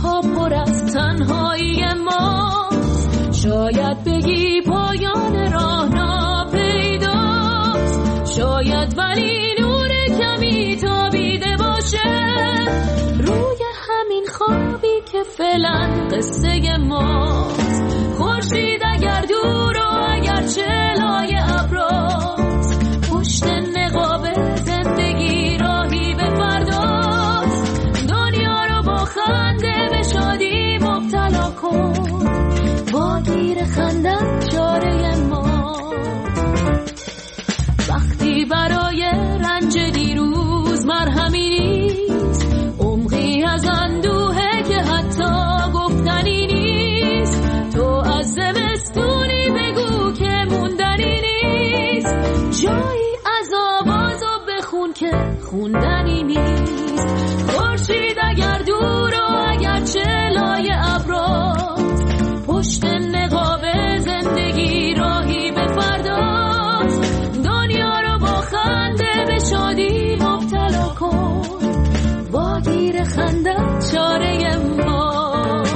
روزها پر از تنهایی ماست. شاید بگی پایان راه ناپیداست، شاید ولی نور کمی تابیده باشه روی همین خوابی که فعلا قصه ماست. خورشید اگر دور و اگر چلای ابراست، پشت نقاب زندگی راهی به فرداست. دنیا رو با خنده به شادی مبتلا کن، با گیر خندت چاره ماست. وقتی برای رنج دیروز مرهمی نیست، عمقی از اندوهه که حتی گفتنی نیست. تو از زمستونی بگو که موندنی نیست، جایی از آوازو بخون که خوندنی نیست. خورشید اگر دور و اگر چلای ابراست، پشت نقاب زندگی راهی به فرداست. دنیا رو با خنده به شادی مبتلا کن، با گیر خندت چاره ماست.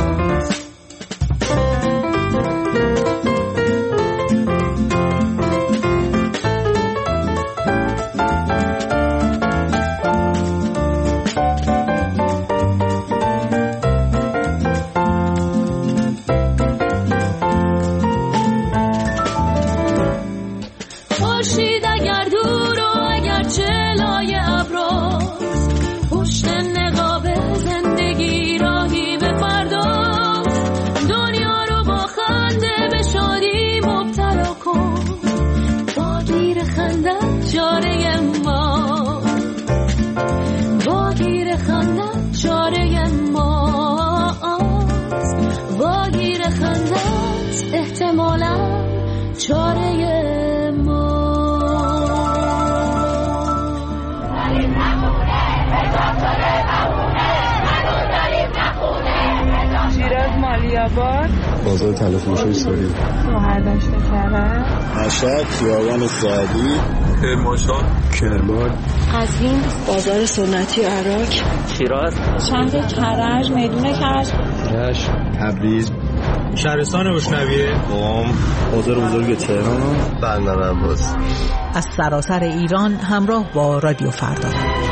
خورشید اگر دور و اگر چلای ابراست، پشت نقاب زندگی راهی به فرداست. دنیا رو با خنده به شادی مبتلا کن، با گیر خندت چاره ماست. با گیر خندت چاره ماست. با گیر خندت احتمالاً چاره شیراز مالیاباد، بازار تلفروش ایستاری، مهردشت کرد، مشهد خیابان سعدی، کرمانشاه، کرمان، قزوین، بازار سنتی عراق، شیراز، شهر کرج، میدون کرج، رشت، تبریز، شهرستان روشنویه، قم، بازار بزرگ تهران، بندر عباس. از سراسر ایران همراه با رادیو فردا.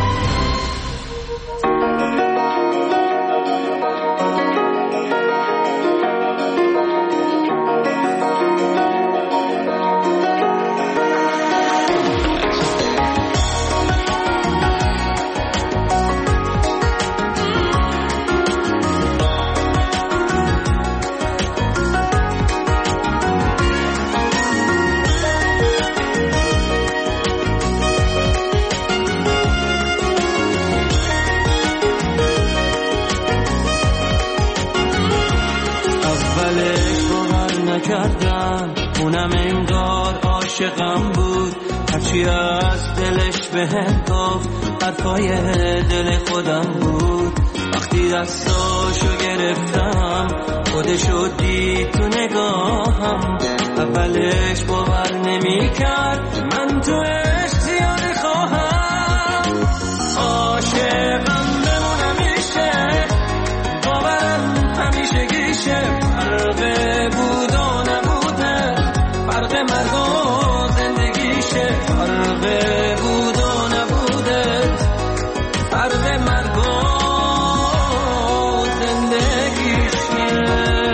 اونم انگار عاشقم بود، هرچی از دلش بهم گفت حرفای دل خودم بود. وقتی دستاشو گرفتم خودشو دید تو نگاهم، اولش باور نمی کرد من تو عشق زیاده خواهم. عاشقم بمونم میشه، باورم همیشه گیشه، فرق بود و نبوده، فرق مرگ و زندگیشه، فرق بود و نبوده، فرق مرگ و زندگیشه.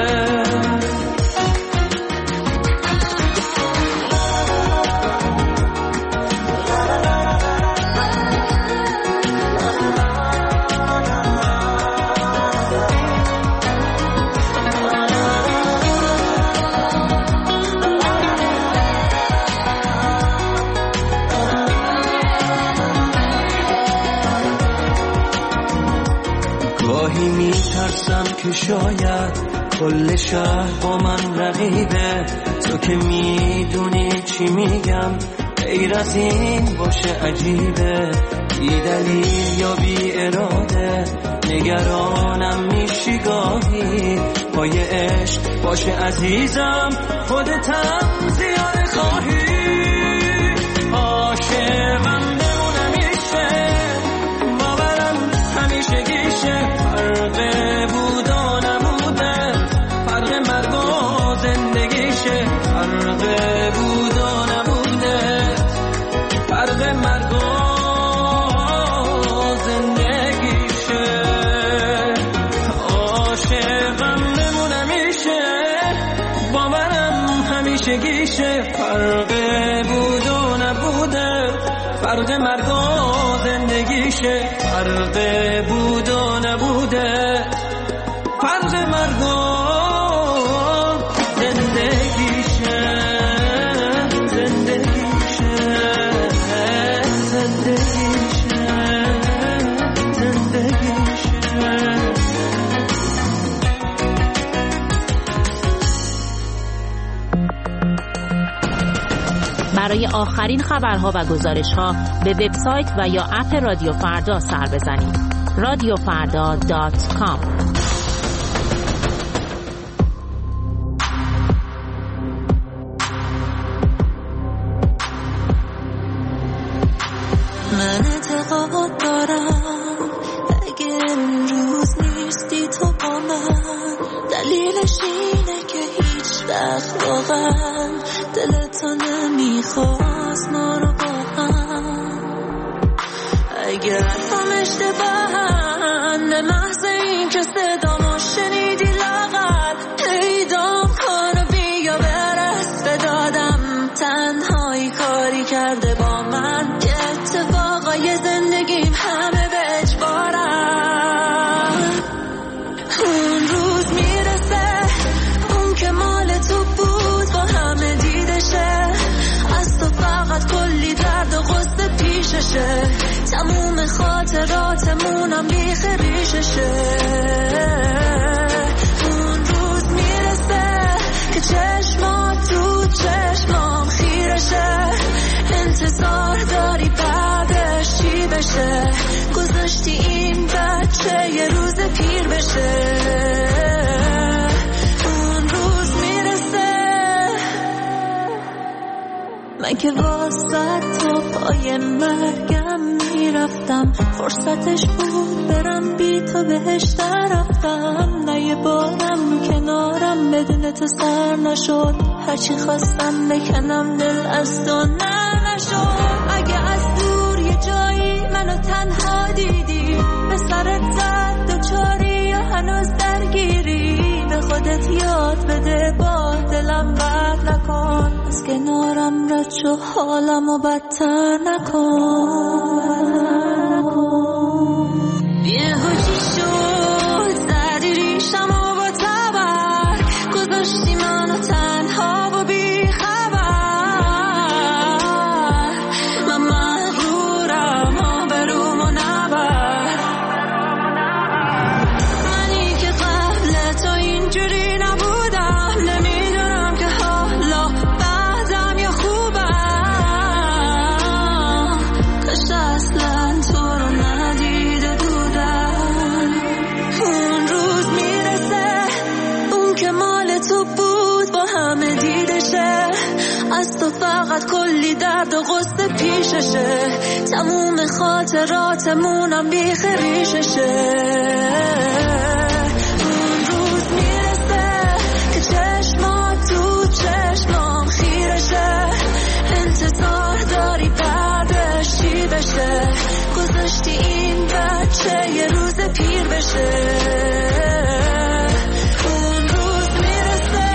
گاهی میترسم که شاید کل شهر با من رقیبه، تو که میدونی چی میگم غیر از این باشه عجیبه، بی دلیل یا بی اراده نگرانم میشی گاهی، پای عشق باشه عزیزم خودتم زیاده خواهی. عاشقم بمونم میشه، باورم همیشه گیشه، فرق بود همیشگیشه، فرق بود و نبوده، فرق مرگ و زندگیشه، فرق بود و نبوده، فرق مرگ و زندگیشه، زندگیشه، زندگیشه، زندگیشه. برای آخرین خبرها و گزارش‌ها به وبسایت و یا اپ رادیو فردا سر بزنید. radiofarda.com. من اعتقاد دارم اگه امروز نیستی تو با من، دلیلش اینه که هیچ وقت واقعا دلتو نمیخواست ما رو با هم. اگر هم اشتباهن به محض این که صدامو شنیدی لاغر پیدام کن و بیا برس به دادم. تنهایی کاری کرده با من که اتفاقای زندگیم همه به اجبارم. اون روز میرسه اون که مال تو بود با همه دیدشه، از تو فقط کلی درد و غصه پیششه، تموم خاطراتمونم بیخ ریششه. اون روز میرسه که چشمات تو چشمام خیرشه، انتظار داری بعدش چی بشه، گذاشتی این بچه یه روز پیر بشه. اون روز میرسه من که واسه تو پای مرگم میرفتم، فرصتش بود برم بی تو بهش رفتم. نه یه بارم کنارم بدون تو سر نشد، هرچی خواستم بکنم دل از تو نشد. اگه از دور یه جایی منو تنها دیدی، به سرت زد دوچاری یا هنوز درگیری، به خودت یاد بده با دلم بد نکن، از کنارم رد شو حالمو بدتر نکن. بیهوشی شد زدی ریشمو با تبر، گذاشتی منو تنها و بی خبر. من مغرورم آبرومو نبر، منی که قبل تو اینجوری نبودم، نمیدونم که حالا بعدم یا خوبم. کاش اصلا تو رو ندیده بودم. اون روز میرسه اون که مال تو بود با همه دیدشه، از تو فقط کلی درد و غصه پیششه، تموم خاطراتمونم بیخ ریششه. اون روز میرسه که چشمات تو چشمام خیرشه، انتظار داری بعدش چی بشه، گذاشتی این بچه یه روز پیر بشه. اون روز میرسه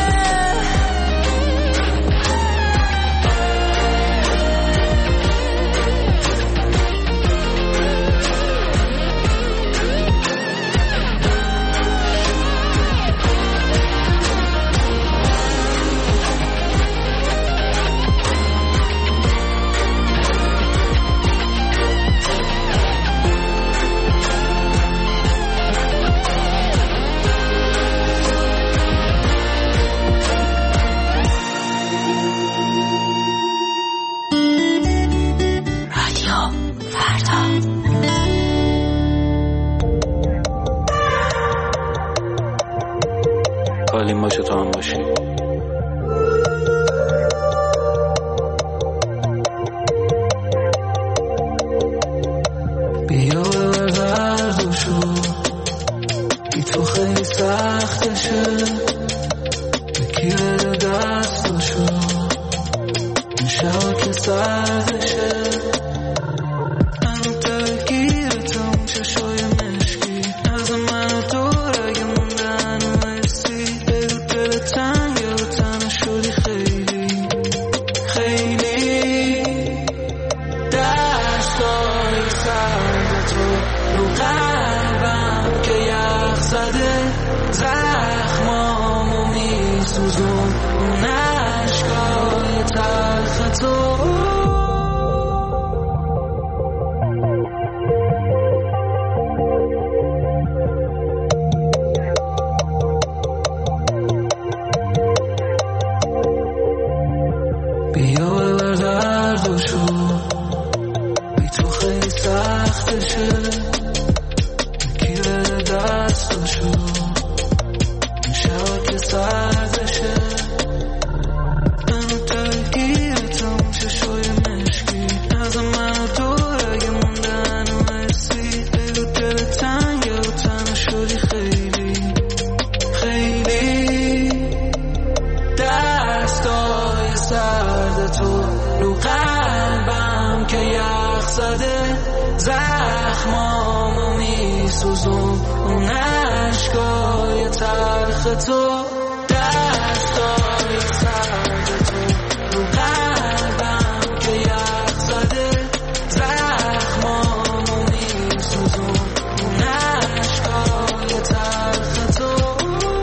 حالیم باشه تو هم باشی. بیا ببر شو بی تو خیلی سختشه، یکی بده دستشو این شب که سردشه. منو درگیرتم چشای مشکی، از منو دور اگه موندن و مرسی، دل تنگ و تنها شدی خیلی، میسوزون اون عشقای تلخ تو. بیا ببر دردشو بی تو خیلی سختشه، کی بده دستشو این شب که سردشه. منو درگیرتم چشای مشکی از من و تو اگه موندن و حسی بگو دل تنگه و تنها شدی خیلی خیلی. دستای سرد تو رو قلبم که یخ زده، زخمامو میسوزون اون عشقای تلخ تو. دستای سرد تو رو قلبم که یخ زده، زخمامو میسوزون اون عشقای تلخ تو.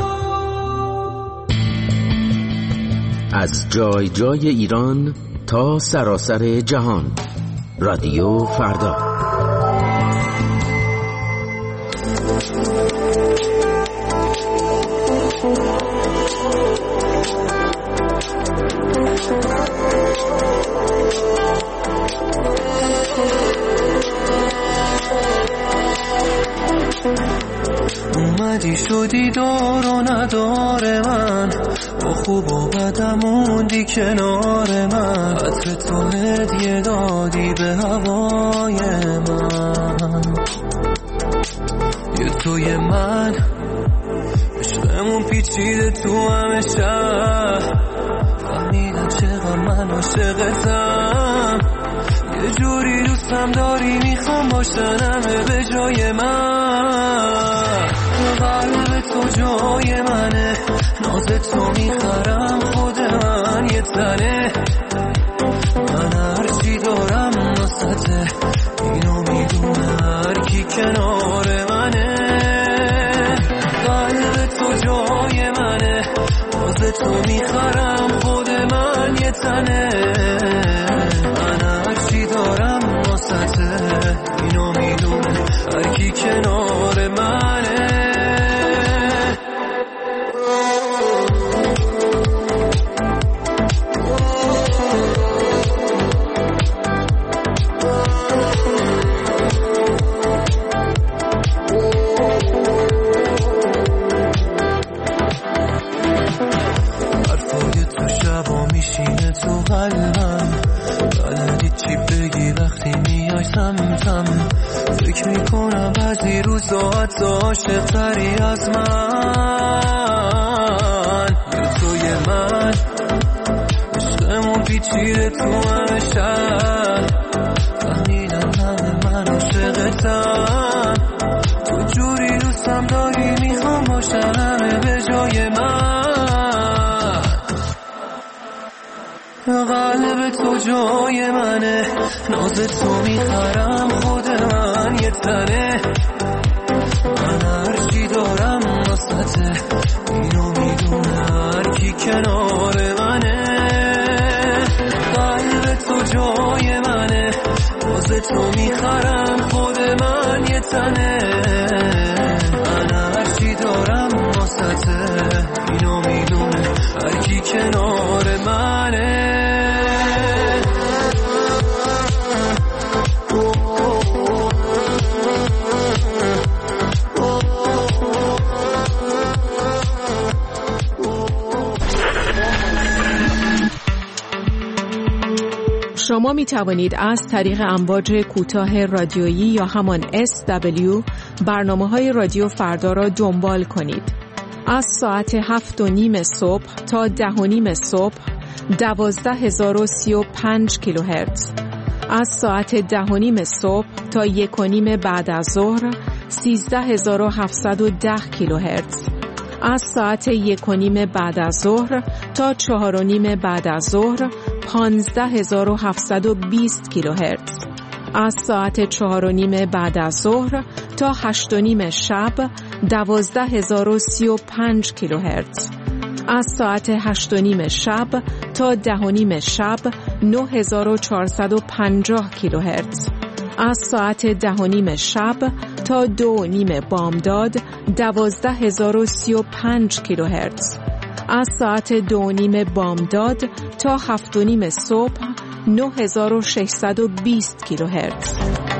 از جای جای ایران تا سراسر جهان، رادیو فردا. اومدی شدی دار و ندار من، با خوب و بدم موندی کنار من، عطر تو هدیه دادی به هوای من. یه توی من عشقمون پیچیده تو همه شهر، فهمیدم چقدر من عاشقتم، یه جوری دوستم داری میخوام باشنمه به جای من. قلب تو جای منه، ناز تو میخرم خود من یه تنه، من هرچی دارم ناسته اینو میدونه هر کی کنار منه. قلب تو جای منه، ناز تو میخرم خود من یه تنه، من هرچی دارم ناسته اینو میدونه هر کی کنار منه. فکر میکنم بعضی روزا حتی عاشق تری از من. یه توی من عشقمون پیچیده تو همه شهر، فهمیدم همه من عاشقتم، تو جوری دوستم داری میخوام باشن همه به جای من. قلب تو جای منه، ناز تو میخرم خود من یه تنه، من هرچی دارم ناسته اینو میدونه هر کی کنار منه. قلب تو جای منه، ناز تو میخرم خود من یه تنه، من هرچی دارم ناسته اینو میدونه هر کی کنار منه. شما می توانید از طریق امواج کوتاه رادیویی یا همان SW برنامه‌های رادیو فردا را دنبال کنید. از ساعت 7:30 صبح تا 10:30 صبح 12035 کیلوهرتز، از ساعت 10:30 صبح تا 1:30 بعد از ظهر 13710 کیلوهرتز، از ساعت 1:30 بعد از ظهر تا 4:30 بعد از ظهر 15720 کیلوهرتز، از ساعت 4:30 بعد از ظهر تا 8:30 شب 12035 کیلوهرتز، از ساعت 8:30 شب تا 10:30 شب 9450 کیلوهرتز. از ساعت 10:30 شب تا 2:30 بامداد 12035 کیلوهرتز. از ساعت 2:30 بامداد تا 7:30 صبح 9620 کیلوهرتز.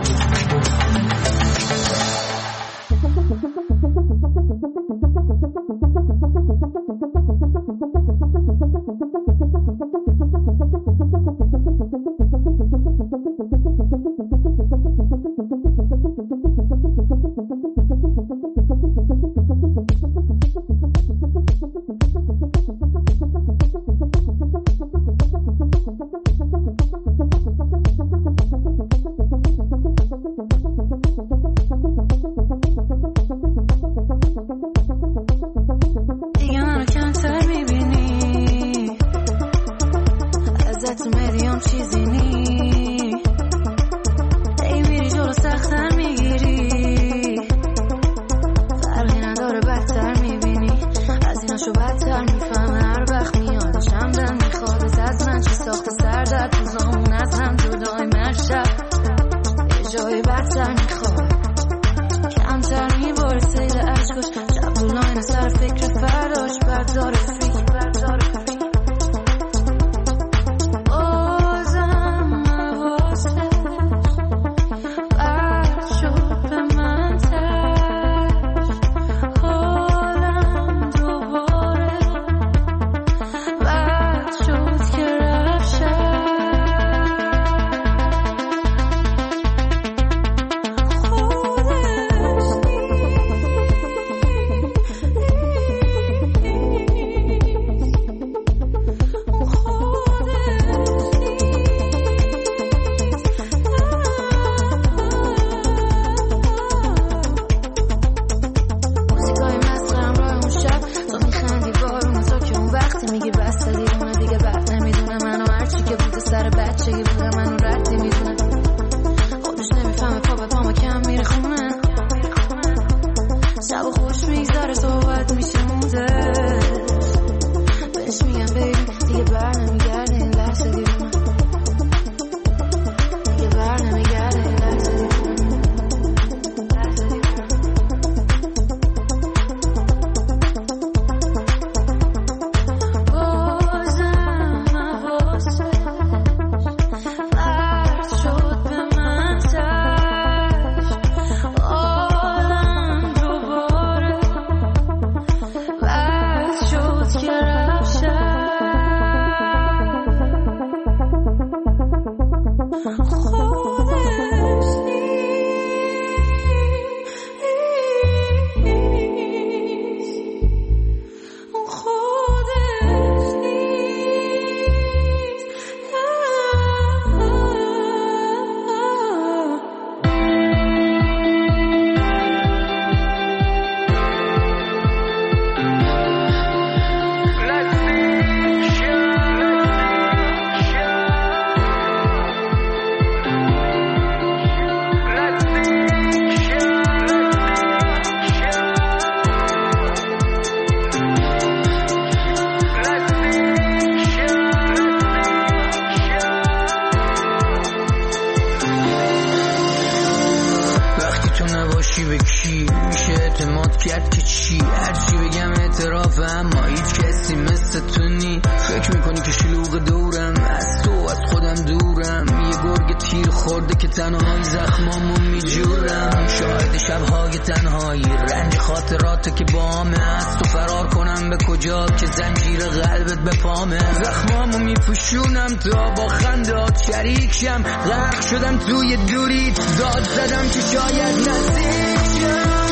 غرق شدم توی دوری داد زدم که شاید نزدیک شم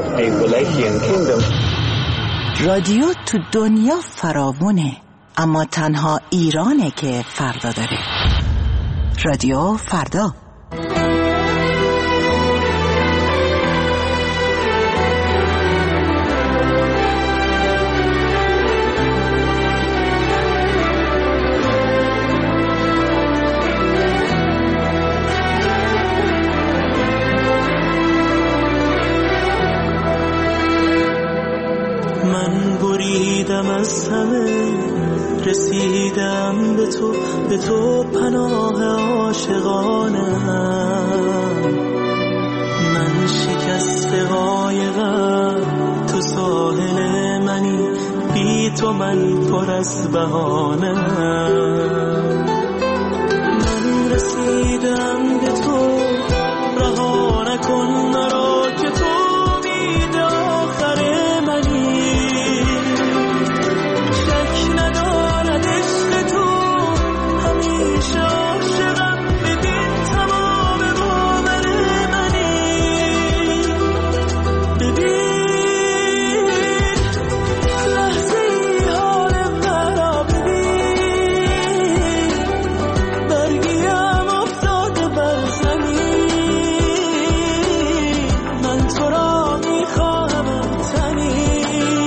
a Wallachian kingdom. رادیو تو دنیا فراوونه، اما تنها ایرانه که فردا داره. رادیو فردا. از همه رسیدم به تو پناه عاشقانم. من شکسته قایقم، تو ساحل منی، بی تو من پر از بهانه. من رسیدم به تو، رها نکن مرا که تو امید آخر منی. همیشه عاشقم، ببین تمام باور منی. ببین لحظه حال مرا، ببین برگیم افتاده بر زمین. من تو را میخواهم تنی.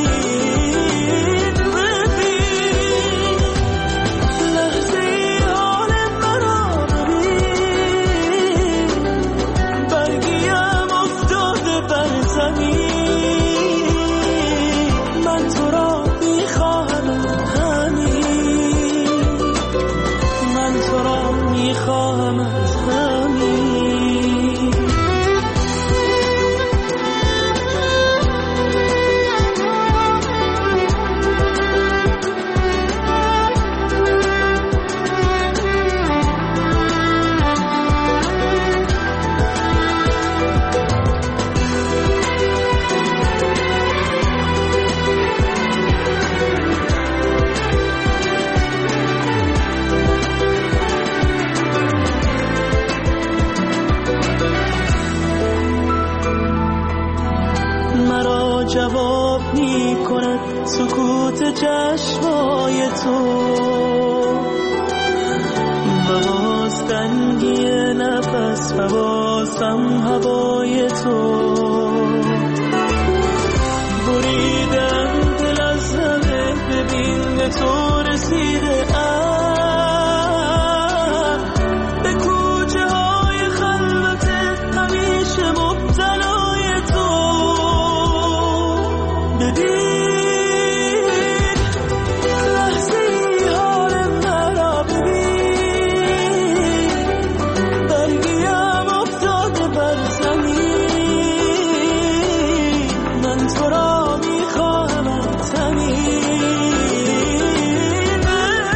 جواب می کند سکوت چشمای تو و باز تنگی نفس حواسم هوای تو. بریدم دل از همه، ببین به تو رسیده به کوچه های خلوت همیشه مبتلای تو. ببین لحظه حال مرا، ببین برگیم افتاده بر زمین. من تو را میخواهم تنی. ببین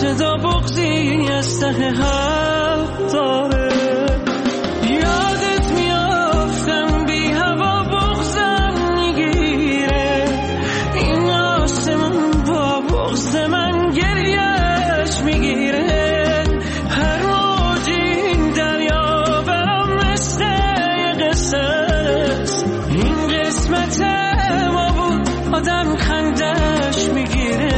صدا بغضی از ته حلق داره. یادت میافتم بی هوا بغضم میگیره، این آسمون با بغض من گریهش میگیره. هر موج این دریا برام مثل یه قصه است، این قسمت ما بود آدم خندش میگیره.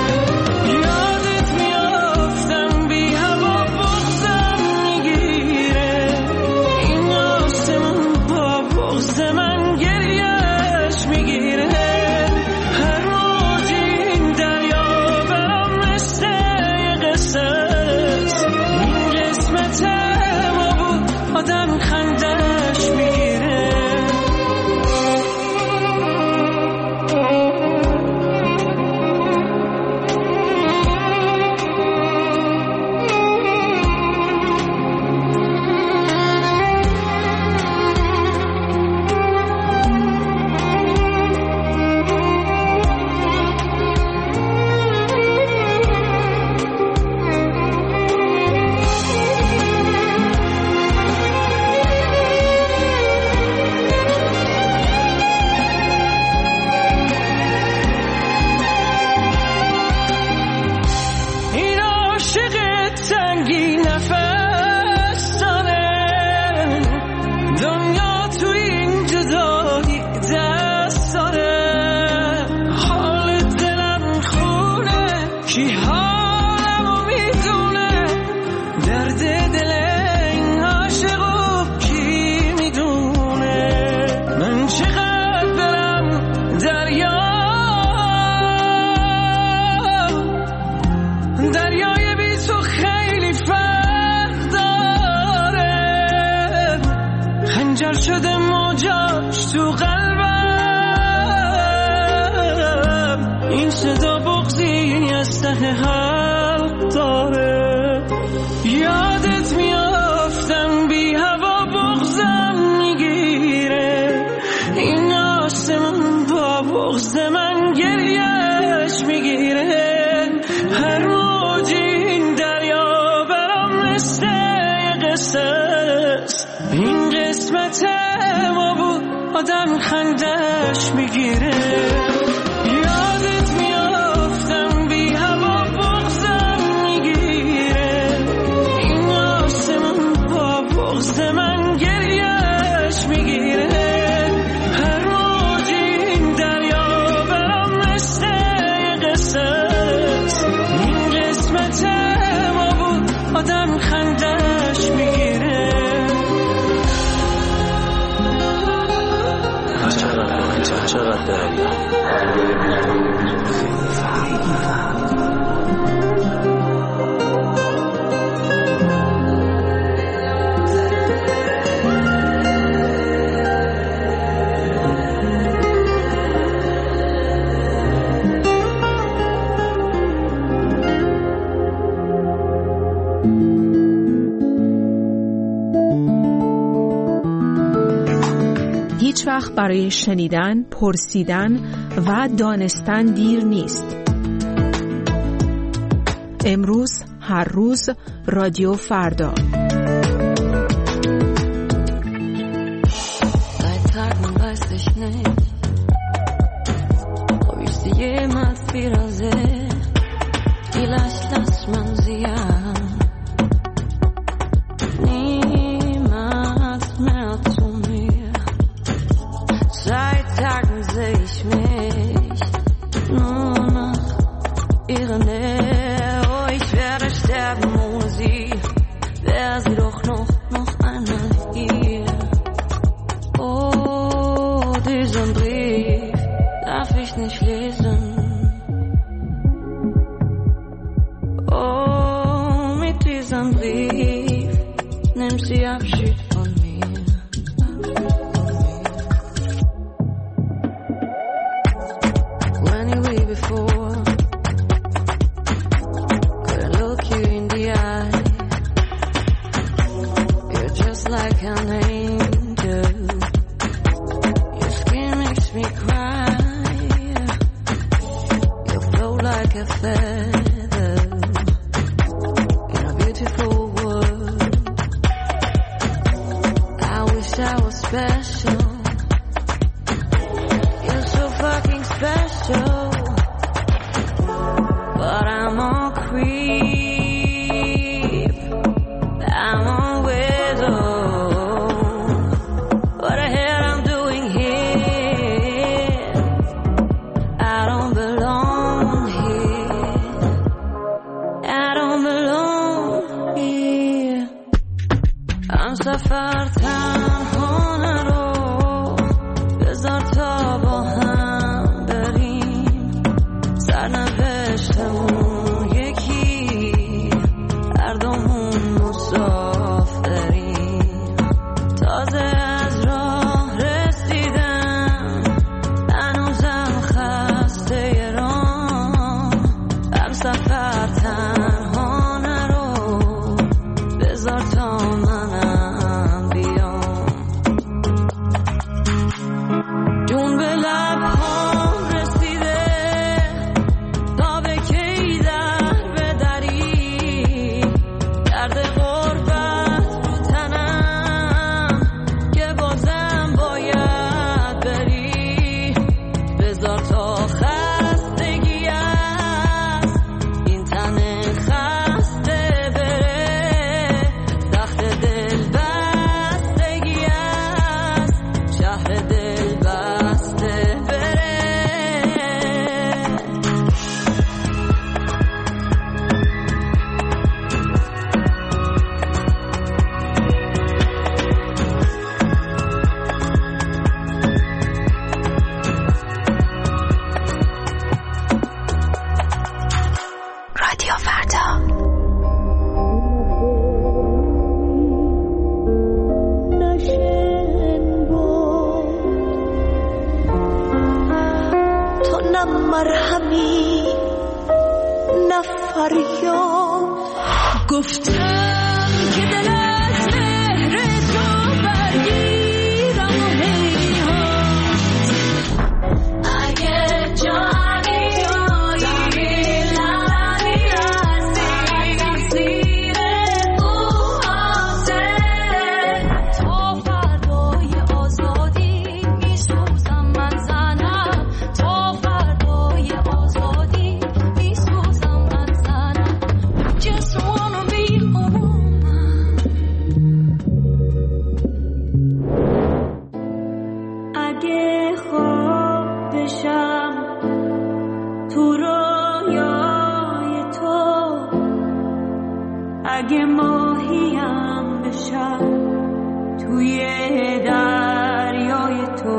شده موجاش تو قلبم، این صدا بغضی از ته حلق داره. یادت میافتم بی هوا بغضم میگیره، این آسمون با بغض من گریهش میگیره. هر موج این دریا برام مثل یه قصه است، این قسمت ما بود آدم خندش میگیره. یادت میافتم بی هوا بغضم میگیره، این آسمون با بغض من گریهش میگیره. هر موج این دریا برام مثل یه قصه است، این قسمت ما بود آدم خندش میگیره. چقدر دریا هیچ وقت برای شنیدن، پرسیدن و دانستن دیر نیست. امروز، هر روز، رادیو فردا. like a feather. beautiful world. I wish I was special. You're so fucking special. But I'm a creep. I'm a widow. What the hell I'm doing here? I don't belong here. I don't belong here. I'm سفر تنها نرو. بذار تا با هم بریم. سرنوشتمون یکی. هر دومون مسافریم. تازه از راه رسیدم. هنوزم خسته راه. هم سفر تنها نرو. بذار تا منم بیام. جون به لبهام رسیده. تا به کی در بدری. درد غربت رو تنم. که بازم باید بری. بذار تا خستگی است. این تن خسته بره. تخت دل بستگی است. شهر دل بسته بره. رادیو فردا. تو نه مرهمی نه فریاد. گفتم که دل از مهر تو برگیرم و هیهات. اگه جانی تویی لبی هستی زیر موهاته. تو فردای آزادی میسوزم من زنم. تو فردای آزادی میسوزم من زنم. Just wanna be a woman. اگه خواب بشم تو رویای تو. اگه ماهیم بشم توی دریای تو.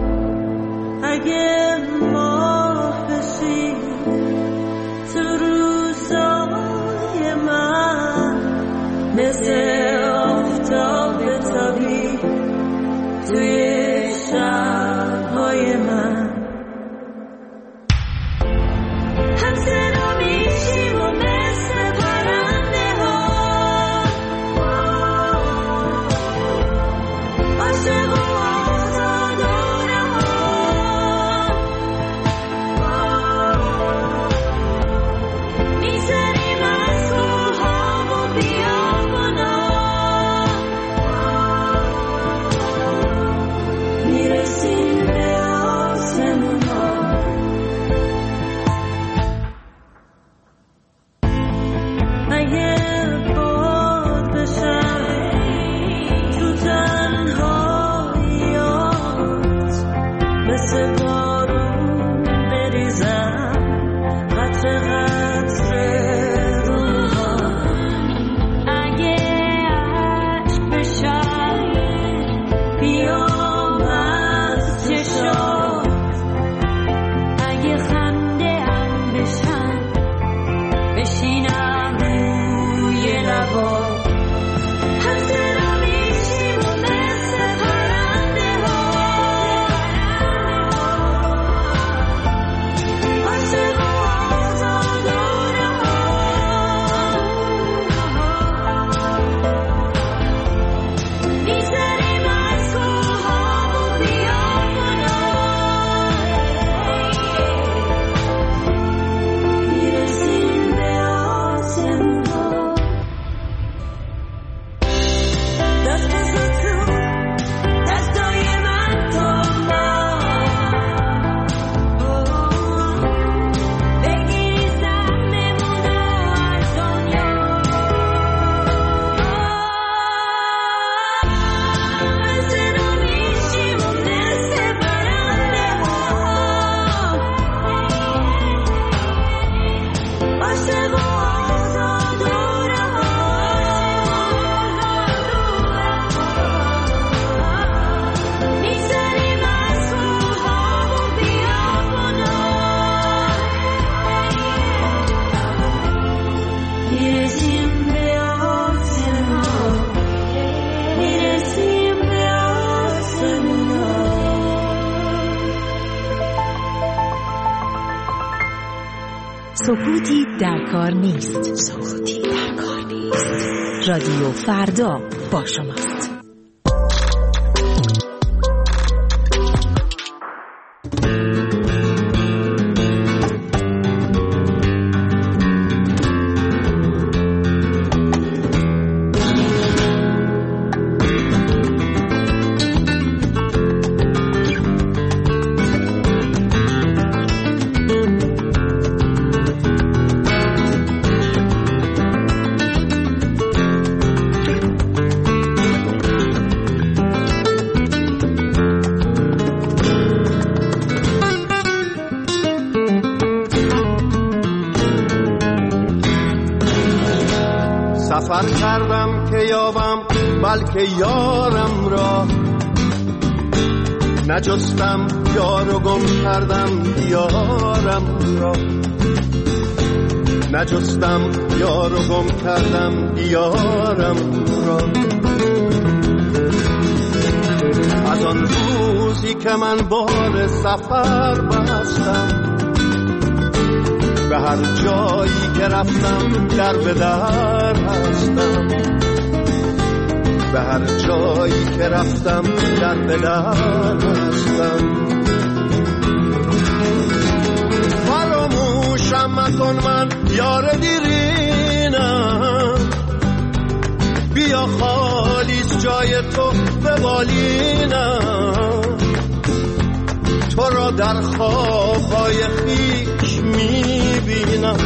اگه ماه بشی تو روزای من. مثل آفتاب تابی توی شب‌های من. هم صدا میشیم و مثل پرنده ها. عاشق و آزاد و رها. می‌زنیم از کوه‌ها و بیابان‌ها. میرسیم به آسمون‌ها. اگه باد بشم تو تنهاییات. مثل بارون بریزم قطره قطره روها. اگه عشق بشم بیام از چشات. اگه خنده هم بشم بشینم روی لبات. هم صدا میشیم و مثل پرنده ها. عاشق و آزاد سکوتی در کار نیست. سکوتی در کار نیست. رادیو فردا با شماست. سفر کردم که یابم بلکه یارم را، نجستم یار و گم کردم یارم را، نجستم یار و گم کردم یارم را. از آن روزی که من بار سفر بستم، به هر جایی که رفتم در به در هستم، به هر جایی که رفتم در به در هستم. فراموشم مکن من یار دیرینم، بیا خالیست جای تو به بالینم، تو را در خوابهای خویش میبینم.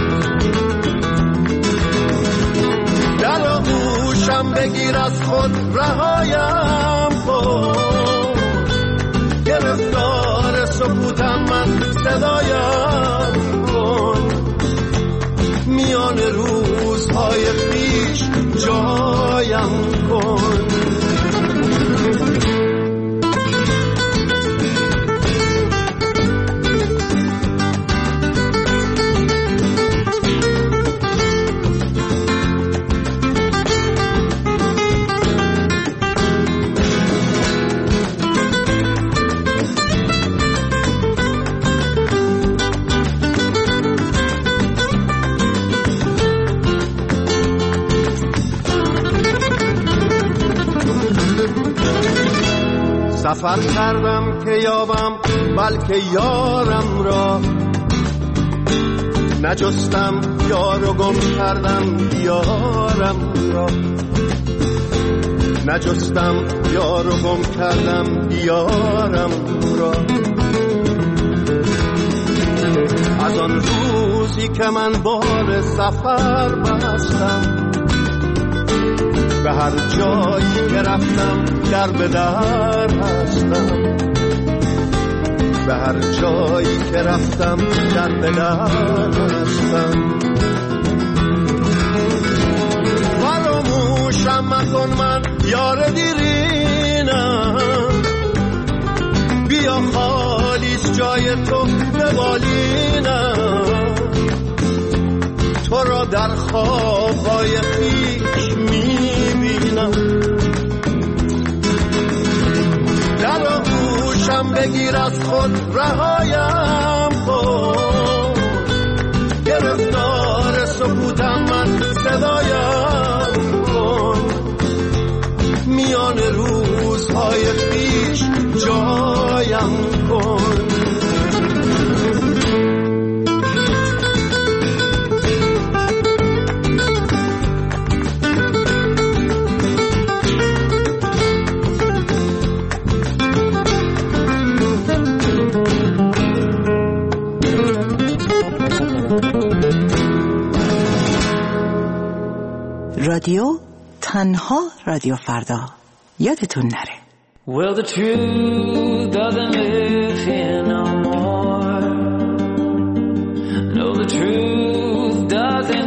در آغوشم بگیر از خود رهایم کن، گرفتار سکوتم من صدایم کن، میان روزهای خویش جایم کن. سفر کردم که یابم بلکه یارم را، نجستم یار و گم کردم یارم را، نجستم یار و گم کردم یارم را. از آن روزی که من بار سفر بستم، به هر جایی که رفتم در به در هستم، به هر جایی که رفتم در به در هستم. فراموشم مکن من یار دیرینم، بیا خالیست جای تو به بالینم، تو را در خوابهای خویش میبینم. در آغوشم بگیر از خود رهایم کن، گرفتار سکوتم من صدایم کن، میان روزهای خویش جایم کن. رادیو تنها رادیو فردا، یادتون نره. Well, the truth doesn't live here no more. No, the truth doesn't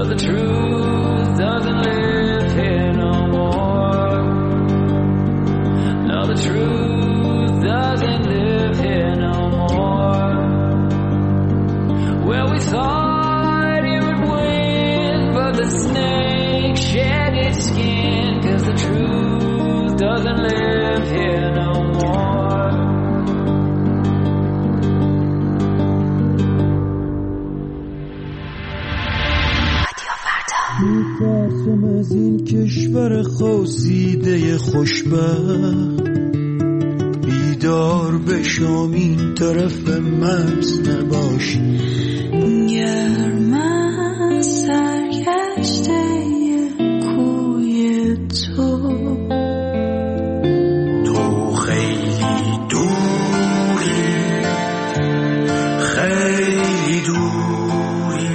but the truth doesn't live here no more. No, the truth doesn't live here no more. Well, we thought he would win, but the snake shed its skin, 'cause the truth doesn't live here no more. میترسم از این کشور خواسیده خوشبخت، بیدار بشم این طرف مرز نباشی. گر من سرگشته کوی تو خیلی دوری، خیلی دوری.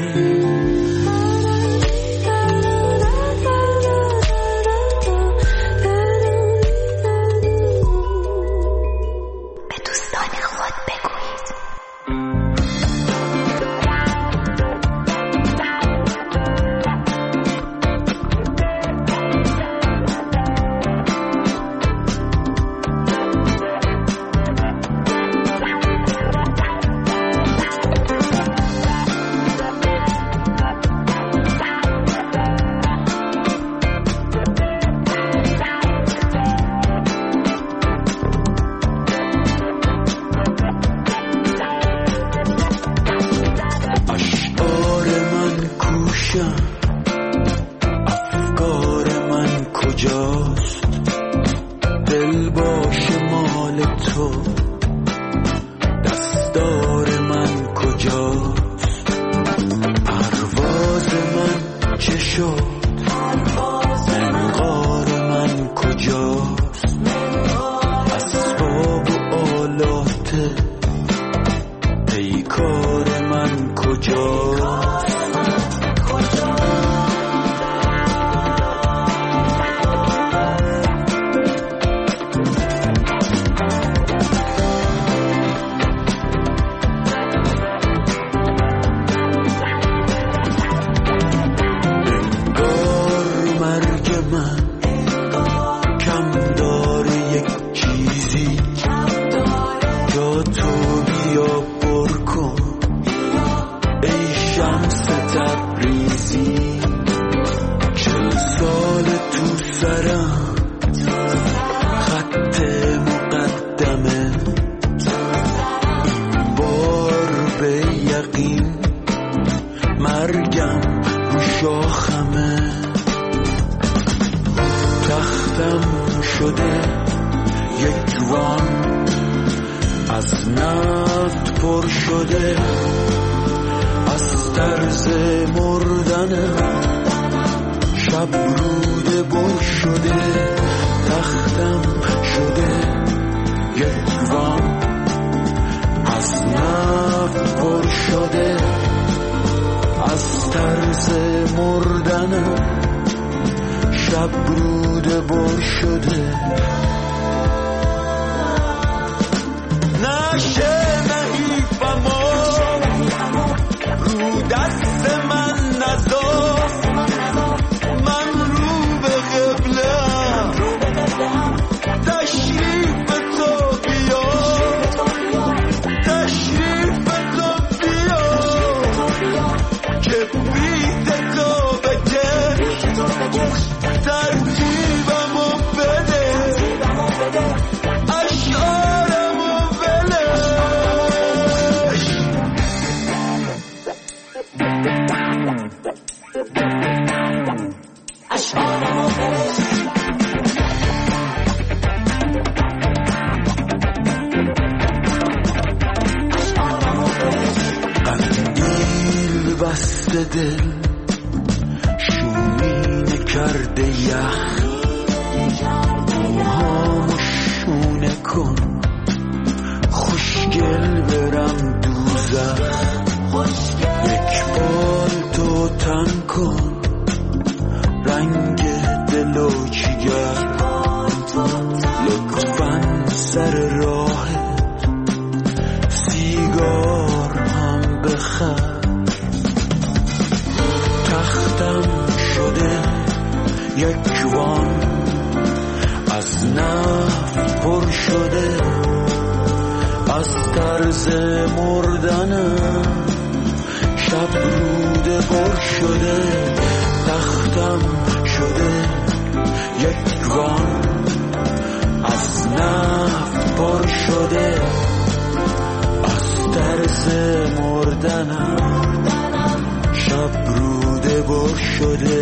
به دوستان خود بگویید. افکار من کجاست؟ دل باش مال تو، دستار من کجاست؟ پرواز من چه شد؟ منقار من کجاست؟ اسباب و آلات پیکار من کجاست؟ مرگم رو شاخمه، تختم شده یک وان از نفت پر شده، از طرز مردنم شب روده بر شده. تختم شده یک وان از نفت پر شده، از طرز مردنم شب روده بر شده. نشه نحیفم رو دست من نذار، من رو به قبله‌ام، تشریف تو بیا، تشریف تو بیا که بیت تو بکش، ترتیبمو بده، اشعارمو بلش. اشعارمو بلش. قندیل بسته دل شومینه کرده یخ، موهامو شونه کن خوشگل برم دوزخ، یک پالتو تن کن رنگ دلو جگر، لطفاً سر راهت سیگار هم بخر. تختم یک وان از نفت پر شده، از طرز مردنم شب روده پر شده، تختم شده یک وان از نفت پر شده، از طرز مردنم شب روده پر شده.